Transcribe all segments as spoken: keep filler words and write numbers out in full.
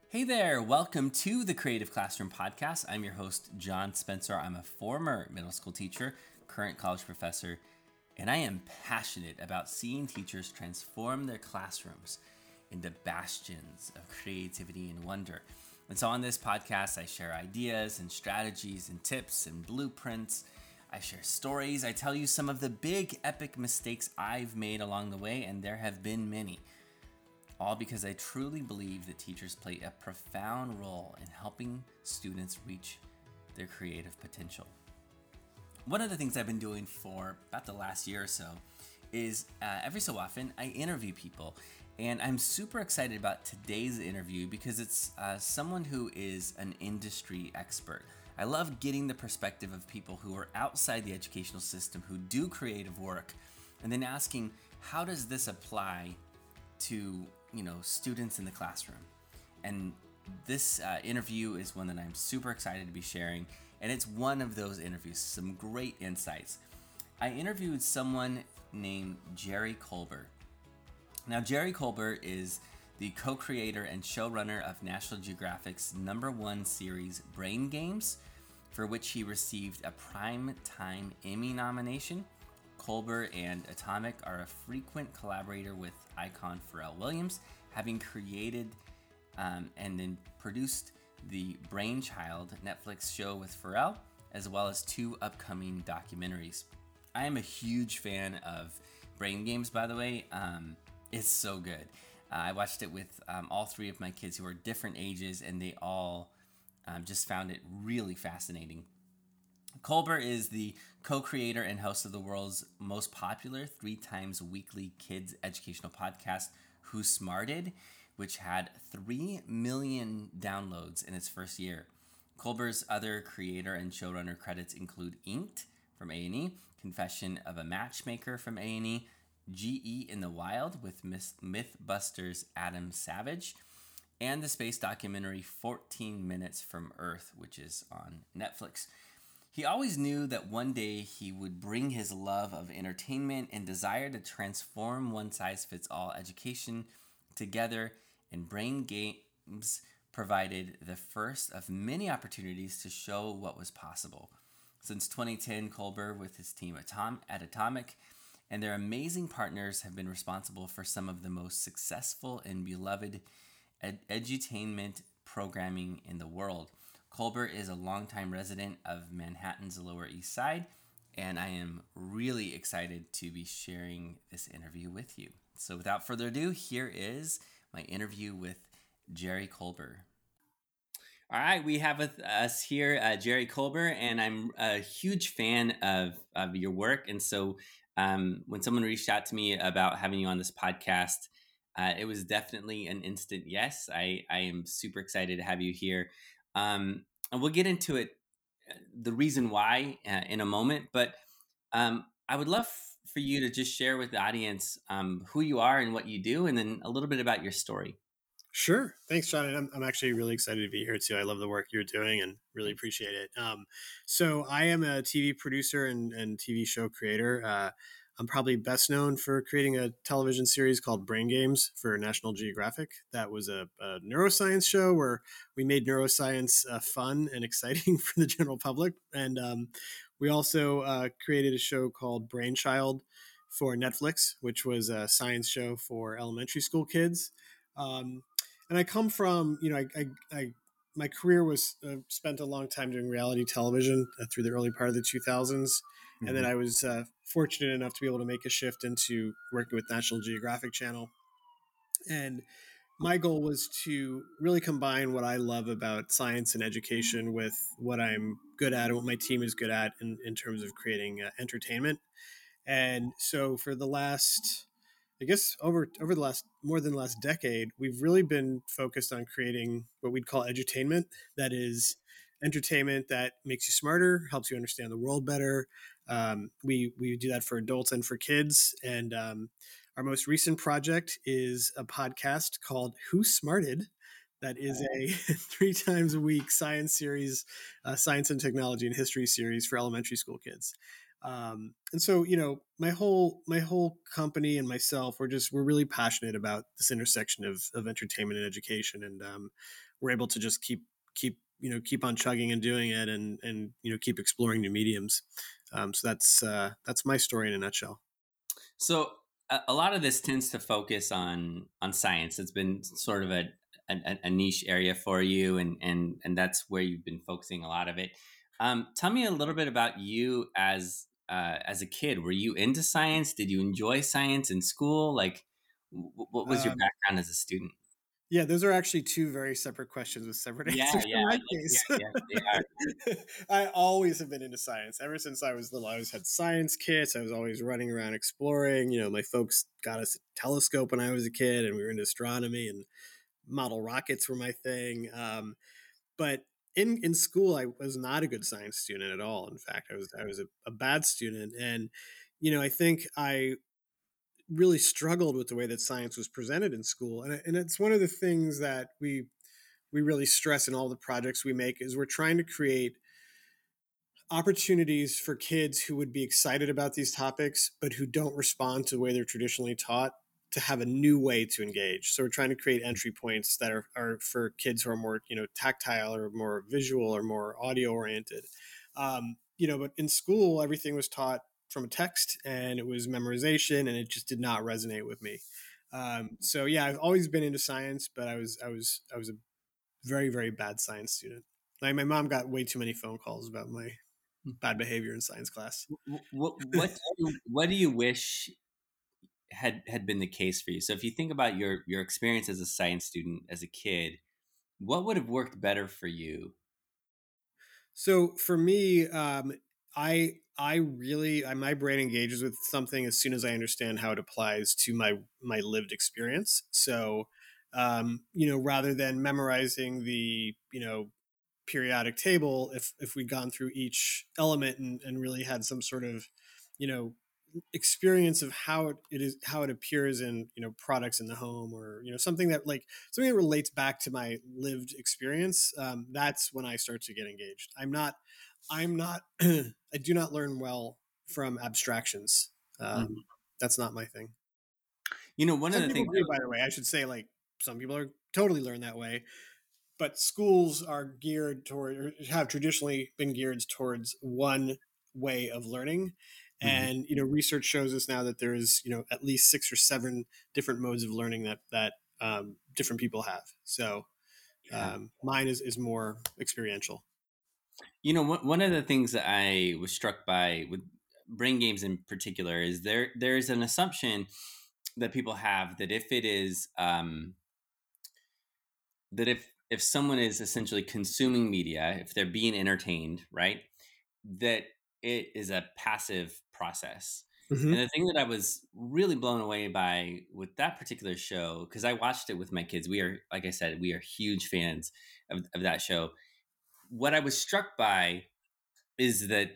Hey there, welcome to the Creative Classroom Podcast. I'm your host, John Spencer. I'm a former middle school teacher, current college professor, and I am passionate about seeing teachers transform their classrooms into bastions of creativity and wonder. And so on this podcast, I share ideas and strategies and tips and blueprints. I share stories. I tell you some of the big epic mistakes I've made along the way, and there have been many. All because I truly believe that teachers play a profound role in helping students reach their creative potential. One of the things I've been doing for about the last year or so is uh, every so often I interview people. And I'm super excited about today's interview because it's uh, someone who is an industry expert. I love getting the perspective of people who are outside the educational system, who do creative work, and then asking, how does this apply to, you know, students in the classroom? And this uh, interview is one that I'm super excited to be sharing, and it's one of those interviews, some great insights. I interviewed someone named Jerry Colbert. Now, Jerry Colbert is the co-creator and showrunner of National Geographic's number one series, Brain Games, for which he received a Primetime Emmy nomination. Colbert and Atomic are a frequent collaborator with icon Pharrell Williams, having created um, and then produced the Brainchild Netflix show with Pharrell, as well as two upcoming documentaries. I am a huge fan of Brain Games, by the way. Um, it's so good. Uh, I watched it with um, all three of my kids who are different ages, and they all um, just found it really fascinating. Colbert is the co-creator and host of the world's most popular three times weekly kids educational podcast, Who Smarted, which had three million downloads in its first year. Colbert's other creator and showrunner credits include Inked from A and E, Confession of a Matchmaker from A and E, G E in the Wild with Mythbusters Adam Savage, and the space documentary fourteen minutes from Earth, which is on Netflix. He always knew that one day he would bring his love of entertainment and desire to transform one-size-fits-all education together, and Brain Games provided the first of many opportunities to show what was possible. Since twenty ten, Colbert, with his team at Atomic and their amazing partners, have been responsible for some of the most successful and beloved ed- edutainment programming in the world. Colbert is a longtime resident of Manhattan's Lower East Side, and I am really excited to be sharing this interview with you. So without further ado, here is my interview with Jerry Colbert. All right, we have with us here uh, Jerry Colbert, and I'm a huge fan of, of your work. And so um, when someone reached out to me about having you on this podcast, uh, it was definitely an instant yes. I, I am super excited to have you here. Um, and we'll get into it, the reason why uh, in a moment. But um, I would love for you to just share with the audience um, who you are and what you do, and then a little bit about your story. Sure. Thanks, John. And I'm, I'm actually really excited to be here too. I love the work you're doing and really appreciate it. Um, so I am a T V producer and, and T V show creator. Uh, I'm probably best known for creating a television series called Brain Games for National Geographic. That was a, a neuroscience show where we made neuroscience uh, fun and exciting for the general public. And um, we also uh, created a show called Brainchild for Netflix, which was a science show for elementary school kids. Um, and I come from, you know, I, I, I my career was uh, spent a long time doing reality television uh, through the early part of the two thousands. Mm-hmm. And then I was uh, fortunate enough to be able to make a shift into working with National Geographic Channel. And my goal was to really combine what I love about science and education with what I'm good at and what my team is good at in, in terms of creating uh, entertainment. And so for the last, I guess over over the last more than the last decade, we've really been focused on creating what we'd call edutainment. That is entertainment that makes you smarter, helps you understand the world better. Um, we we do that for adults and for kids. And um, our most recent project is a podcast called Who Smarted. That is a three times a week science series, uh, science and technology and history series for elementary school kids. Um, and so, you know, my whole my whole company and myself, we're just we're really passionate about this intersection of of entertainment and education, and um, we're able to just keep keep you know keep on chugging and doing it, and and you know keep exploring new mediums. Um, so that's uh, that's my story in a nutshell. So a, a lot of this tends to focus on on science. It's been sort of a a, a niche area for you, and and and that's where you've been focusing a lot of it. Um, tell me a little bit about you as uh, as a kid. Were you into science? Did you enjoy science in school? Like, w- what was your Um, background as a student? Yeah, those are actually two very separate questions with separate Yeah, answers yeah, in my I'd love to hear. case. Yes, they are. I always have been into science. Ever since I was little, I always had science kits. I was always running around exploring. You know, my folks got us a telescope when I was a kid, and we were into astronomy, and model rockets were my thing. Um, but in in school, I was not a good science student at all. In fact, I was I was a, a bad student, and you know, I think I really struggled with the way that science was presented in school, and and it's one of the things that we we really stress in all the projects we make is we're trying to create opportunities for kids who would be excited about these topics but who don't respond to the way they're traditionally taught to have a new way to engage. So we're trying to create entry points that are, are for kids who are more, you know, tactile or more visual or more audio oriented. Um, you know, but in school everything was taught from a text and it was memorization and it just did not resonate with me. Um, so yeah, I've always been into science, but I was I was I was a very, very bad science student. Like my mom got way too many phone calls about my bad behavior in science class. What what do you, what do you wish had had been the case for you? So if you think about your your experience as a science student as a kid, what would have worked better for you? So for me, um, I I really I, my brain engages with something as soon as I understand how it applies to my my lived experience. So um, you know, rather than memorizing the you know periodic table, if if we'd gone through each element and, and really had some sort of you know experience of how it, it is how it appears in you know products in the home, or you know something that like something that relates back to my lived experience, um, that's when I start to get engaged. I'm not i'm not I do not learn well from abstractions. um, Mhm. that's not my thing. You know, one of Some the people things do, by the way. I should say, like, some people are totally learn that way, but schools are geared toward, or have traditionally been geared towards one way of learning. Mhm. And you know research shows us now that there is you know at least six or seven different modes of learning that that um, different people have. So Yeah. um, mine is, is more experiential. You know, one one of the things that I was struck by with brain games in particular is there there's an assumption that people have that if it is um, that if if someone is essentially consuming media, if they're being entertained, right, that it is a passive process. Hmm. And the thing that I was really blown away by with that particular show, because I watched it with my kids, we are, like I said, we are huge fans of, of that show. What I was struck by is that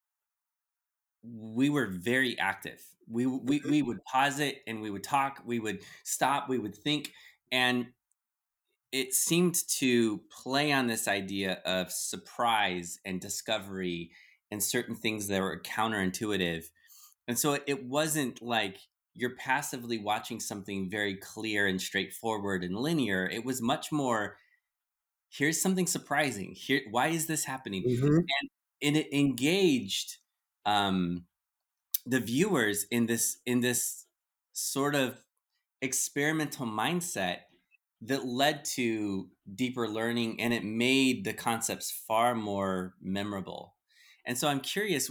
we were very active. We, we, we would pause it and we would talk, we would stop, we would think. And it seemed to play on this idea of surprise and discovery and certain things that were counterintuitive. And so it wasn't like you're passively watching something very clear and straightforward and linear. It was much more, here's something surprising. Here, why is this happening? Hmm. And it engaged um, the viewers in this in this sort of experimental mindset that led to deeper learning, and it made the concepts far more memorable. And so I'm curious,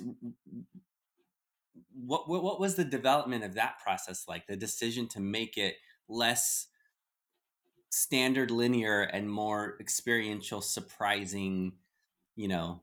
what, what what was the development of that process like? The decision to make it less standard linear and more experiential, surprising, you know.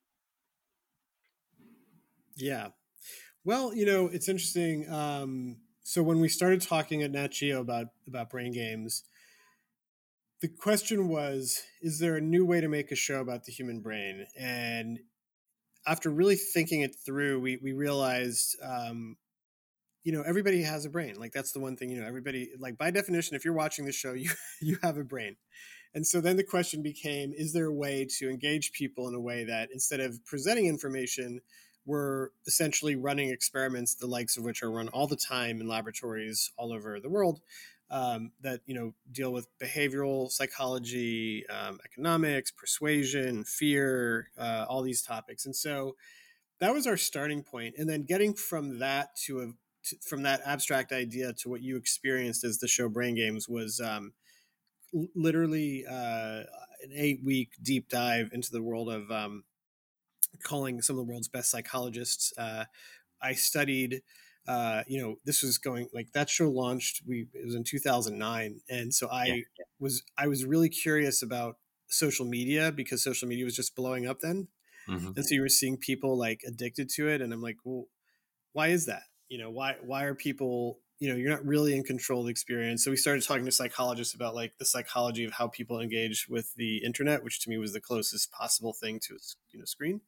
Yeah. Well, you know, it's interesting. Um, so when we started talking at Nat Geo about about brain games, the question was, is there a new way to make a show about the human brain? And after really thinking it through, we we realized, um, you know, everybody has a brain. Like that's the one thing, you know, everybody, like by definition, if you're watching the show, you you have a brain. And so then the question became, is there a way to engage people in a way that instead of presenting information, were essentially running experiments, the likes of which are run all the time in laboratories all over the world, um, that you know deal with behavioral psychology, um, economics, persuasion, fear, uh, all these topics. And so that was our starting point. And then getting from that to a to, from that abstract idea to what you experienced as the show Brain Games was um, literally uh, an eight week deep dive into the world of um, calling some of the world's best psychologists. Uh, I studied, uh, you know, this was going like that show launched. We it was in two thousand nine, and so Yeah. I was I was really curious about social media because social media was just blowing up then, Hmm. and so you were seeing people like addicted to it, and I'm like, well, why is that? You know, why why are people, you know, you're not really in control of the experience. So we started talking to psychologists about like the psychology of how people engage with the internet, which to me was the closest possible thing to a you know screen.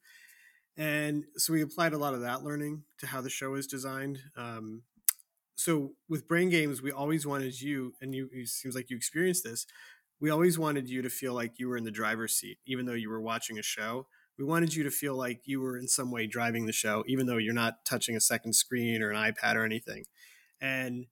And so we applied a lot of that learning to how the show is designed. Um, so with Brain Games, we always wanted you, and you, it seems like you experienced this. We always wanted you to feel like you were in the driver's seat, even though you were watching a show. We wanted you to feel like you were in some way driving the show, even though you're not touching a second screen or an iPad or anything. And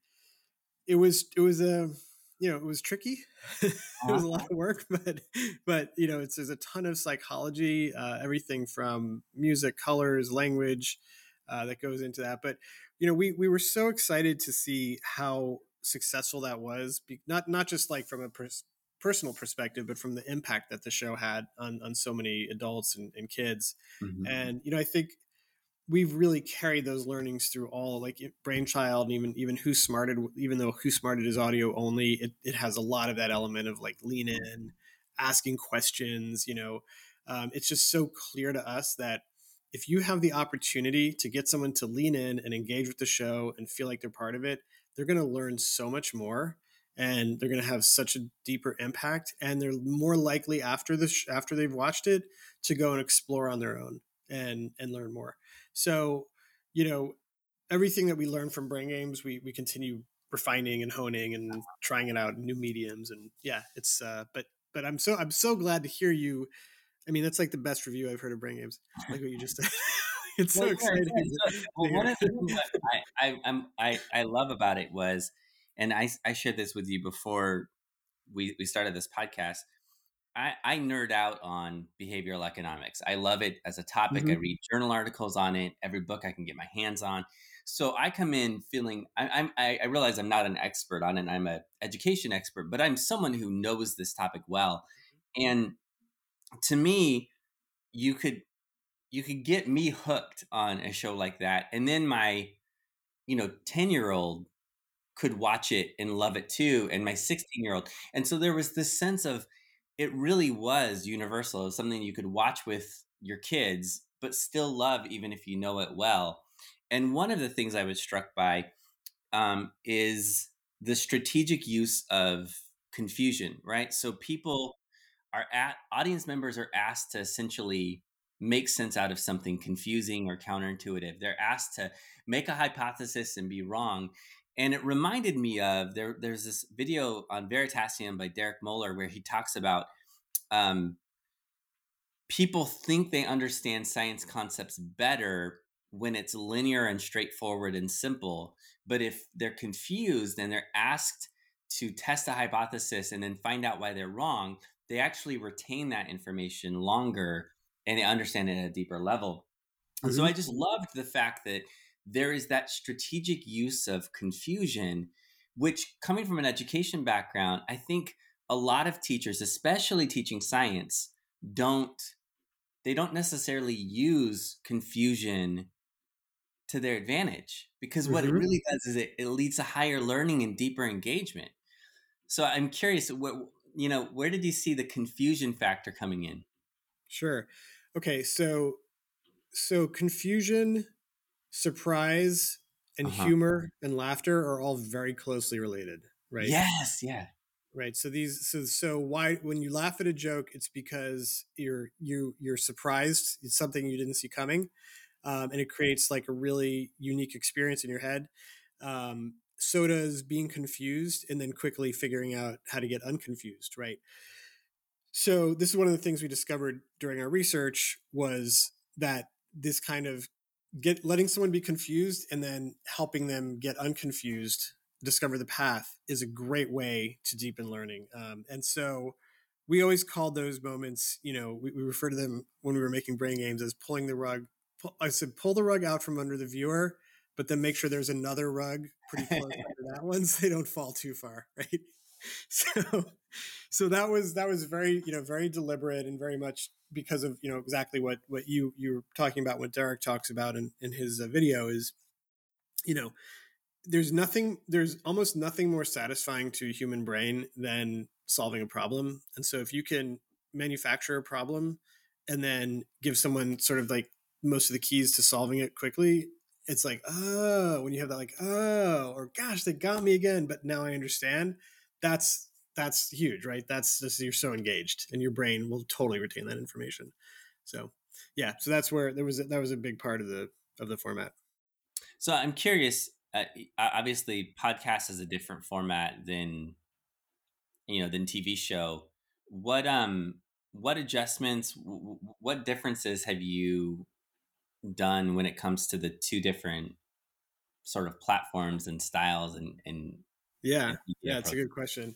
it was it was a you know it was tricky. It was a lot of work, but but you know it's there's a ton of psychology, uh, everything from music, colors, language, uh, that goes into that. But you know we we were so excited to see how successful that was, be, not not just like from a pers- personal perspective, but from the impact that the show had on on so many adults and, and kids. Hmm. And you know I think we've really carried those learnings through all like Brainchild, and even even Who Smarted, even though Who Smarted is audio only, it, it has a lot of that element of like lean in, asking questions. You know, um, it's just so clear to us that if you have the opportunity to get someone to lean in and engage with the show and feel like they're part of it, they're going to learn so much more, and they're going to have such a deeper impact, and they're more likely after the sh- after they've watched it to go and explore on their own and and learn more. So, you know, everything that we learn from Brain Games, we we continue refining and honing and trying it out in new mediums. And yeah, it's uh, but but I'm so I'm so glad to hear you. I mean, that's like the best review I've heard of Brain Games. Like what you just said. It's Well, so yeah, exciting yeah. to, So, to well, one hear. of the things that I, I, I'm, I, I love about it was, and I, I shared this with you before we, we started this podcast. I, I nerd out on behavioral economics. I love it as a topic. I Mhm. read journal articles on it, every book I can get my hands on. So I come in feeling I, I'm I, I realize I'm not an expert on it. I'm an education expert, but I'm someone who knows this topic well. And to me, you could you could get me hooked on a show like that, and then my you know ten year old could watch it and love it too, and my sixteen year old. And so there was this sense of it really was universal. It was something you could watch with your kids but still love even if you know it well. And one of the things I was struck by, um, is the strategic use of confusion, right? So people are at audience members are asked to essentially make sense out of something confusing or counterintuitive. They're asked to make a hypothesis and be wrong. And it reminded me of there. There's this video on Veritasium by Derek Moeller where he talks about, um, people think they understand science concepts better when it's linear and straightforward and simple. But if they're confused and they're asked to test a hypothesis and then find out why they're wrong, they actually retain that information longer and they understand it at a deeper level. And so I Mhm. just loved the fact that there is that strategic use of confusion, which, coming from an education background, I think a lot of teachers, especially teaching science, don't they don't necessarily use confusion to their advantage, because what it Mhm. really does is it, it leads to higher learning and deeper engagement. So I'm curious, what you know, where did you see the confusion factor coming in? Sure. Okay, so so confusion, surprise, and Uh-huh. humor and laughter are all very closely related, right? Yes, yeah. Right. So these so so why when you laugh at a joke, it's because you're you you're surprised. It's something you didn't see coming. Um, and it creates like a really unique experience in your head. Um, so does being confused and then quickly figuring out how to get unconfused, right? So this is one of the things we discovered during our research was that this kind of get letting someone be confused and then helping them get unconfused, discover the path, is a great way to deepen learning. Um, and so we always called those moments, you know, we, we refer to them when we were making brain games as pulling the rug. Pull, I said, pull the rug out from under the viewer, but then make sure there's another rug pretty close under that one so they don't fall too far, right? So, so that was that was very, you know, very deliberate and very much because of, you know, exactly what what you you're talking about, what Derek talks about in in his uh, video is, you know, there's nothing there's almost nothing more satisfying to a human brain than solving a problem. And so if you can manufacture a problem and then give someone sort of like most of the keys to solving it quickly, it's like, oh, when you have that, like, oh, or gosh, they got me again, but now I understand. That's that's huge, right? That's just, you're so engaged and your brain will totally retain that information. So yeah, so that's where there was a, that was a big part of the of the format. So I'm curious. Uh, obviously, podcast is a different format than you know than T V show. What um what adjustments, what differences have you done when it comes to the two different sort of platforms and styles and and, Yeah, and media yeah, it's a approach? good question.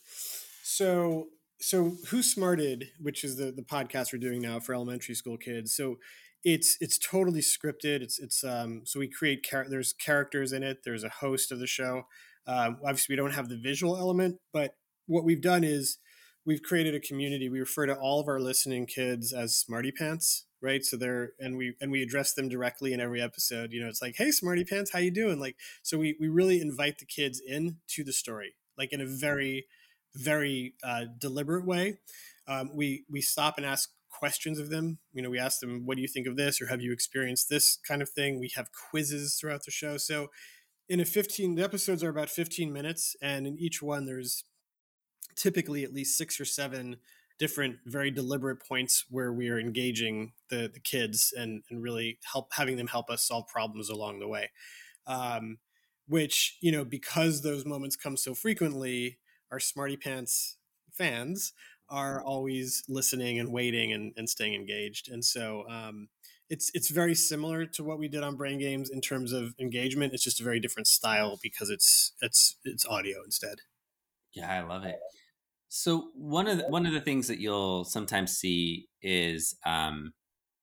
So, so Who Smarted, which is the the podcast we're doing now for elementary school kids. So, it's it's totally scripted. It's it's um. So we create char- there's characters in it. There's a host of the show. Um, obviously, we don't have the visual element, but what we've done is we've created a community. We refer to all of our listening kids as Smarty Pants, right? So they're and we and we address them directly in every episode. You know, it's like, hey, Smarty Pants, how you doing? Like, so we we really invite the kids in to the story, like in a very very uh, deliberate way. Um, we we stop and ask questions of them. You know, we ask them, "What do you think of this?" or "Have you experienced this kind of thing?" We have quizzes throughout the show. So, in a fifteen, the episodes are about fifteen minutes, and in each one, there's typically at least six or seven different, very deliberate points where we are engaging the the kids and and really help having them help us solve problems along the way. Um, which, you know, because those moments come so frequently, our Smarty Pants fans are always listening and waiting and, and staying engaged. And so um, it's it's very similar to what we did on Brain Games in terms of engagement. It's just a very different style because it's it's it's audio instead. Yeah, I love it. So one of the, one of the things that you'll sometimes see is um,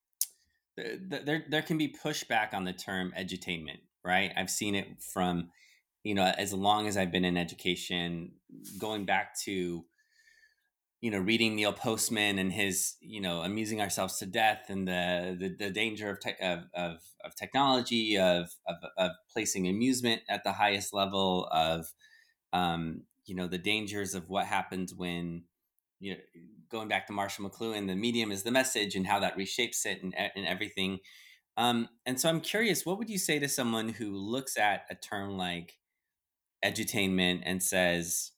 th- th- there there can be pushback on the term edutainment, right? I've seen it from you know as long as I've been in education, going back to you know reading Neil Postman and his you know amusing ourselves to death and the the, the danger of, te- of, of of technology of, of of placing amusement at the highest level of um, you know the dangers of what happens when you know going back to Marshall McLuhan, the medium is the message and how that reshapes it and, and everything. Um, and so I'm curious, what would you say to someone who looks at a term like edutainment and says,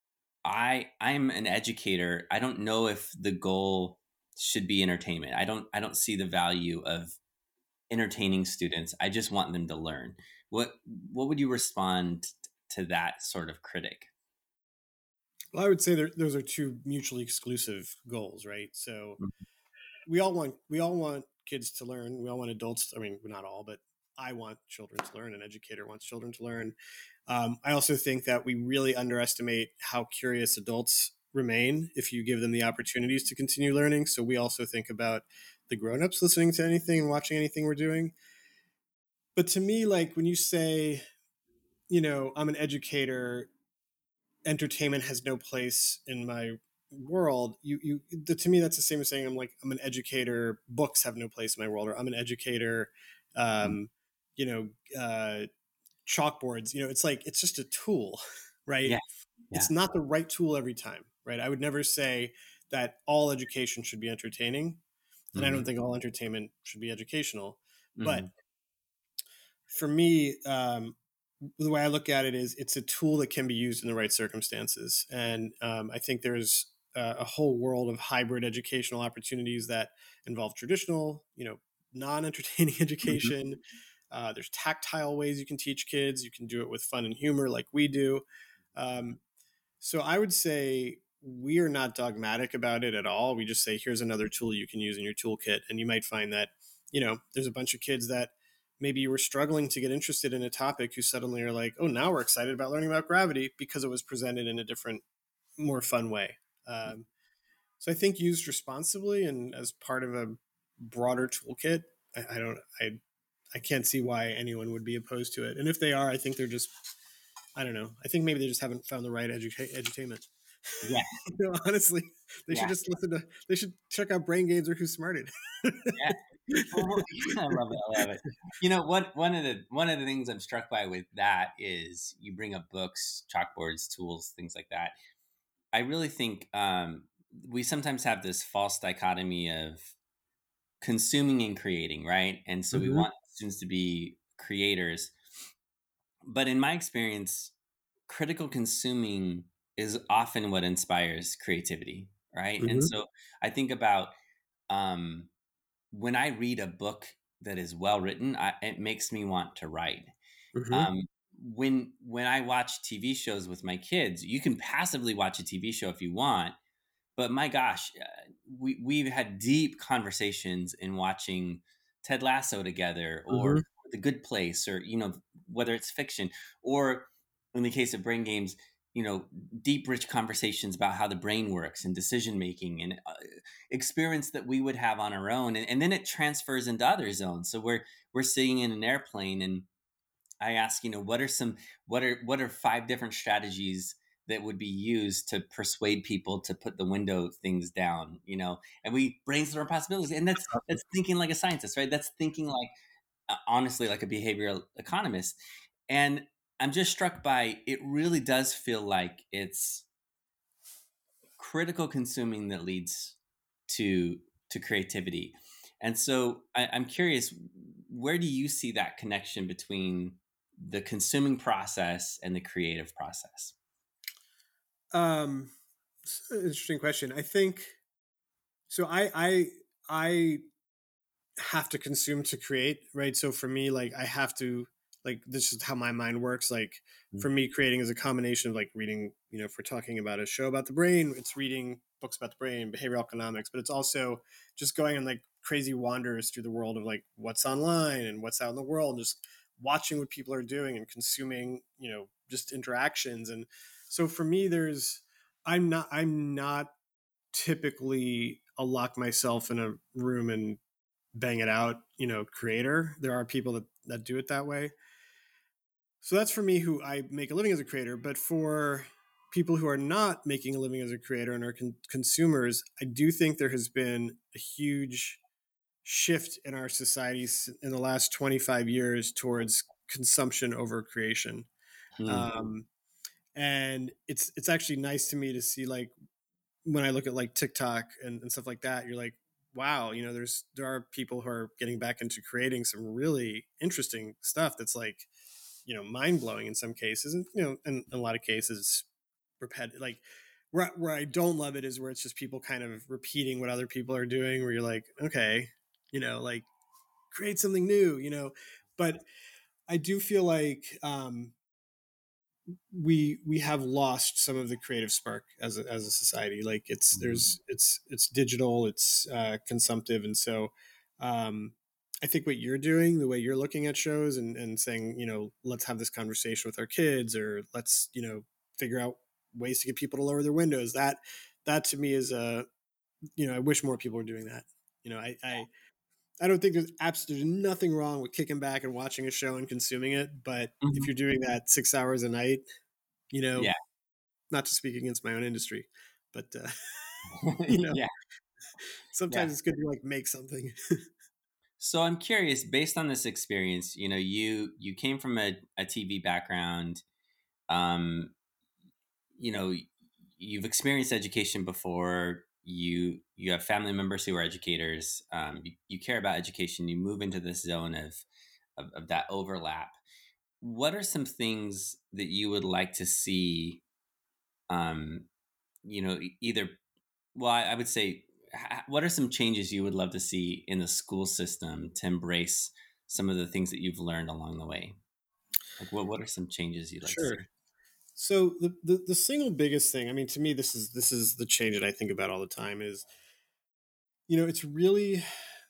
I I'm an educator. I don't know if the goal should be entertainment. I don't I don't see the value of entertaining students. I just want them to learn. What what would you respond to that sort of critic? Well, I would say there, those are two mutually exclusive goals, right? So we all want we all want kids to learn. We all want adults. I mean, not all, but I want children to learn. An educator wants children to learn. Um, I also think that we really underestimate how curious adults remain if you give them the opportunities to continue learning. So we also think about the grown-ups listening to anything and watching anything we're doing. But to me, like when you say, you know, I'm an educator, entertainment has no place in my world. You you the, to me that's the same as saying I'm like I'm an educator, books have no place in my world, or I'm an educator, um, you know, uh, chalkboards. You know, it's like it's just a tool, right? Yeah, yeah. It's not the right tool every time, right? I would never say that all education should be entertaining, and I Mm-hmm. don't think all entertainment should be educational. Mm-hmm. But for me, um, the way I look at it is it's a tool that can be used in the right circumstances. And um, I think there's a, a whole world of hybrid educational opportunities that involve traditional, you know, non-entertaining Mm-hmm. education. Uh, there's tactile ways you can teach kids. You can do it with fun and humor like we do. Um, so I would say we are not dogmatic about it at all. We just say, here's another tool you can use in your toolkit. And you might find that, you know, there's a bunch of kids that maybe you were struggling to get interested in a topic, you suddenly are like, oh, now we're excited about learning about gravity because it was presented in a different, more fun way. Um, so I think used responsibly and as part of a broader toolkit, I, I don't, I, I can't see why anyone would be opposed to it. And if they are, I think they're just, I don't know. I think maybe they just haven't found the right edu- edutainment. Yeah. You know, honestly, they should Yeah. just listen to. They should check out Brain Games or Who's Smarted. Yeah. Well, I love it. I love it. You know, one one of the one of the things I'm struck by with that is you bring up books, chalkboards, tools, things like that. I really think um, we sometimes have this false dichotomy of consuming and creating, right? And so we Mm-hmm. want students to be creators. But in my experience, critical consuming is often what inspires creativity, right? And Mm-hmm. so I think about um, when I read a book that is well written, I, it makes me want to write. Mm-hmm. Um, when when I watch T V shows with my kids, you can passively watch a T V show if you want, but my gosh, uh, we we've had deep conversations in watching Ted Lasso together, or Mm-hmm. The Good Place, or you know whether it's fiction, or in the case of Brain Games, you know deep, rich conversations about how the brain works and decision making and uh, experience that we would have on our own, and, and then it transfers into other zones. So we're we're sitting in an airplane and I ask, you know, what are some what are what are five different strategies that would be used to persuade people to put the window things down, you know, and we brainstorm possibilities, and that's that's thinking like a scientist, right? That's thinking like uh, honestly like a behavioral economist, and I'm just struck by it. Really does feel like it's critical consuming that leads to to creativity, and so I, I'm curious, where do you see that connection between the consuming process and the creative process? Um, it's an interesting question. I think so. I I I have to consume to create, right? So for me, like I have to like this is how my mind works. Like for me, creating is a combination of like reading, you know, if we're talking about a show about the brain, it's reading books about the brain, behavioral economics, but it's also just going on like crazy wanders through the world of like what's online and what's out in the world, and just watching what people are doing and consuming, you know, just interactions. And so for me, there's I'm not I'm not typically I'll lock myself in a room and bang it out, you know, creator. There are people that, that do it that way. So that's for me who I make a living as a creator. But for people who are not making a living as a creator and are con- consumers, I do think there has been a huge shift in our societies in the last twenty-five years towards consumption over creation. Hmm. Um, and it's it's actually nice to me to see like when I look at like TikTok and, and stuff like that, you're like, wow, you know, there's there are people who are getting back into creating some really interesting stuff that's like, you know, mind blowing in some cases, and you know, in, in a lot of cases, repetitive. Like where where I don't love it is where it's just people kind of repeating what other people are doing, where you're like, okay, you know, like create something new, you know. But I do feel like um, we we have lost some of the creative spark as a, as a society. Like it's there's it's it's digital, it's uh, consumptive, and so um, I think what you're doing, the way you're looking at shows and and saying, you know, let's have this conversation with our kids, or let's you know figure out ways to get people to lower their windows. That that to me is a you know I wish more people were doing that. You know, I I, I don't think there's absolutely nothing wrong with kicking back and watching a show and consuming it, but if Mhm. you're doing that six hours a night, you know, Yeah. not to speak against my own industry, but uh, you know, Yeah. Yeah. sometimes it's good to like make something. So I'm curious, based on this experience, you know, you you came from a, a T V background. Um, you know, you've experienced education before. You you have family members who are educators. Um, you, you care about education. You move into this zone of, of of that overlap. What are some things that you would like to see? Um, you know, e- either well, I, I would say, h- what are some changes you would love to see in the school system to embrace some of the things that you've learned along the way? Like, what what are some changes you'd like to Sure. see? So the, the the single biggest thing, I mean, to me, this is this is the change that I think about all the time is, you know, it's really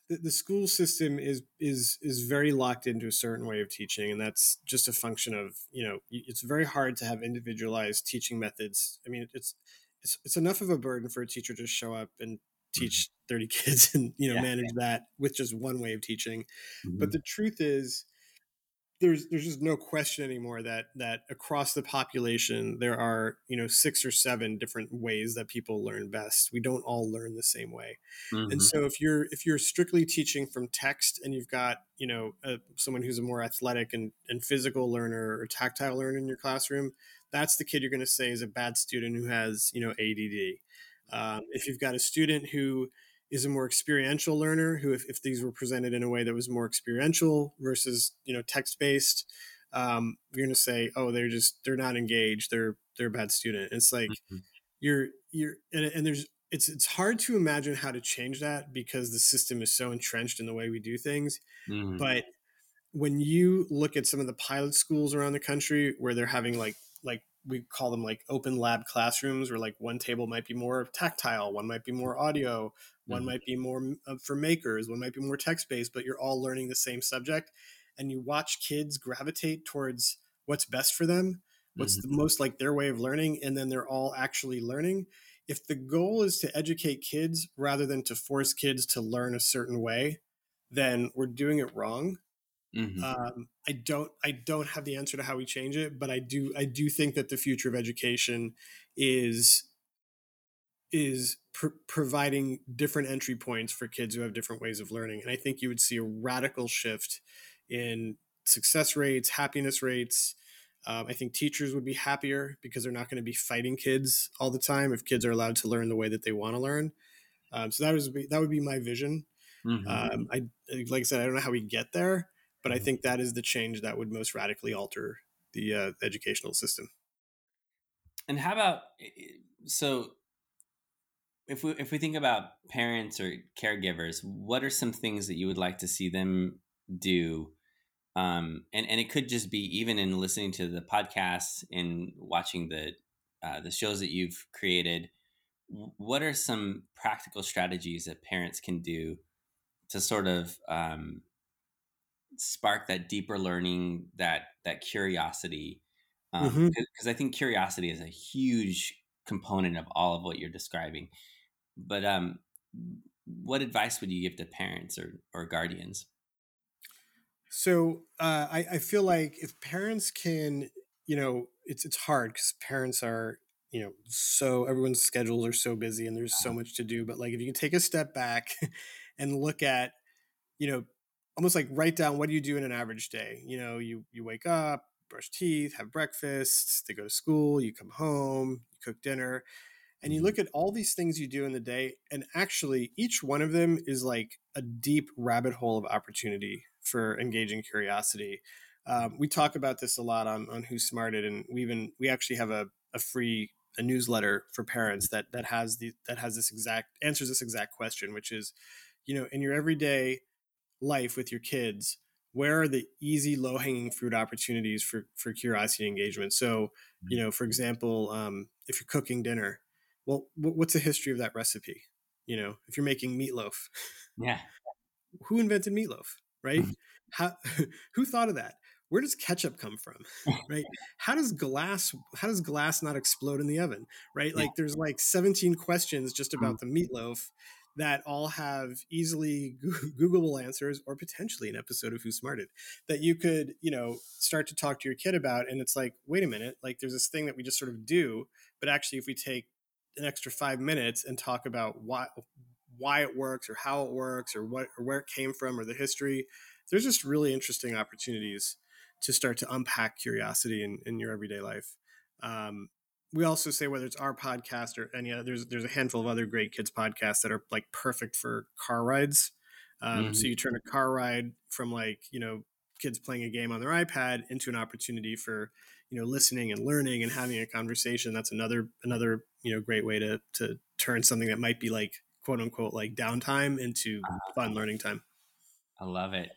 the, the school system is is is very locked into a certain way of teaching, and that's just a function of, you know, it's very hard to have individualized teaching methods. I mean, it's it's it's enough of a burden for a teacher to show up and Mhm. teach thirty kids and, you know, Yeah. manage that with just one way of teaching. But Mhm. the truth is, there's there's just no question anymore that that across the population there are, you know, six or seven different ways that people learn best. We don't all learn the same way. And Mhm. so if you're if you're strictly teaching from text and you've got, you know, uh, someone who's a more athletic and, and physical learner or tactile learner in your classroom, that's the kid you're going to say is a bad student who has, you know, A D D. Um, if you've got a student who is a more experiential learner, who if, if these were presented in a way that was more experiential versus, you know, text based, um, you're going to say, oh, they're just they're not engaged, they're they're a bad student. It's like Mhm. you're you're and, and there's it's it's hard to imagine how to change that because the system is so entrenched in the way we do things. Mhm. But when you look at some of the pilot schools around the country where they're having like like we call them like open lab classrooms, where like one table might be more tactile, one might be more audio, one Mhm. might be more uh, for makers, one might be more text based, but you're all learning the same subject, and you watch kids gravitate towards what's best for them, what's Mhm. the most like their way of learning, and then they're all actually learning. If the goal is to educate kids rather than to force kids to learn a certain way, then we're doing it wrong. Mhm. um, I don't I don't have the answer to how we change it, but I do I do think that the future of education is is pr- providing different entry points for kids who have different ways of learning. And I think you would see a radical shift in success rates, happiness rates. Um, I think teachers would be happier because they're not going to be fighting kids all the time if kids are allowed to learn the way that they want to learn. Um, so that was that would be my vision. Mhm. Um, I like I said, I don't know how we get there, but I Mhm. think that is the change that would most radically alter the uh, educational system. And how about so if we if we think about parents or caregivers, what are some things that you would like to see them do? Um, and and it could just be even in listening to the podcasts and watching the uh, the shows that you've created. w- What are some practical strategies that parents can do to sort of um, spark that deeper learning, that that curiosity? Um, Hmm. because I think curiosity is a huge component of all of what you're describing. But um, what advice would you give to parents or or guardians? So uh, I, I feel like if parents can, you know, it's it's hard because parents are, you know, so everyone's schedules are so busy and there's so much to do. But like if you can take a step back and look at, you know, almost like write down what do you do in an average day. You know, you you wake up, brush teeth, have breakfast, they go to school, you come home, you cook dinner, and you Mhm. look at all these things you do in the day, and actually each one of them is like a deep rabbit hole of opportunity for engaging curiosity. Um, we talk about this a lot on on Who Smarted, and we even we actually have a, a free a newsletter for parents that that has the that has this exact answers this exact question, which is, you know, in your everyday life with your kids, where are the easy low hanging fruit opportunities for for curiosity engagement? So, you know, for example, um, if you're cooking dinner, well, what's the history of that recipe? You know, if you're making meatloaf, Yeah. who invented meatloaf, right? Mhm. How, who thought of that? Where does ketchup come from, right? How does glass how does glass not explode in the oven, right? Yeah. Like there's like seventeen questions just Mhm. about the meatloaf that all have easily Googleable answers, or potentially an episode of Who Smarted that you could, you know, start to talk to your kid about. And it's like, wait a minute, like there's this thing that we just sort of do, but actually if we take an extra five minutes and talk about why why it works or how it works or what or where it came from or the history, there's just really interesting opportunities to start to unpack curiosity in, in your everyday life. Um, we also say whether it's our podcast or any other, there's there's a handful of other great kids podcasts that are like perfect for car rides. Um, so Mhm. you turn a car ride from like, you know, kids playing a game on their iPad into an opportunity for, you know, listening and learning and having a conversation. That's another another you know great way to to turn something that might be like quote unquote like downtime into fun learning time. I love it.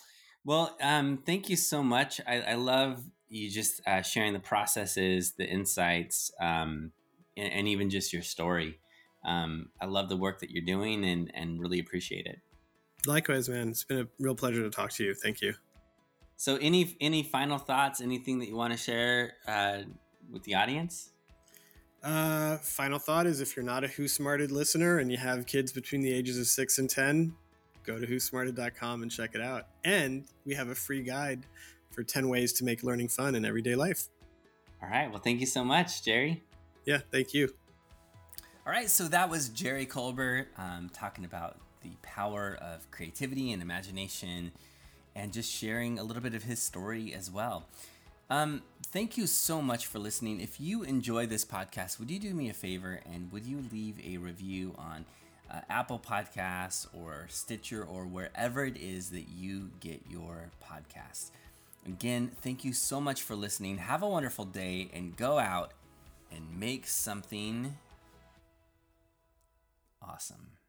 Well, um, thank you so much. I, I love you just uh, sharing the processes, the insights, um, and, and even just your story. Um, I love the work that you're doing and, and really appreciate it. Likewise, man. It's been a real pleasure to talk to you. Thank you. So any any final thoughts, anything that you want to share uh, with the audience? Uh, final thought is, if you're not a Who Smarted listener and you have kids between the ages of six and ten, go to who smarted dot com and check it out. And we have a free guide for ten ways to make learning fun in everyday life. All right. Well, thank you so much, Jerry. Yeah, thank you. All right. So that was Jerry Colbert um, talking about the power of creativity and imagination, and just sharing a little bit of his story as well. Um, thank you so much for listening. If you enjoy this podcast, would you do me a favor and would you leave a review on uh, Apple Podcasts or Stitcher or wherever it is that you get your podcasts? Again, thank you so much for listening. Have a wonderful day and go out and make something awesome.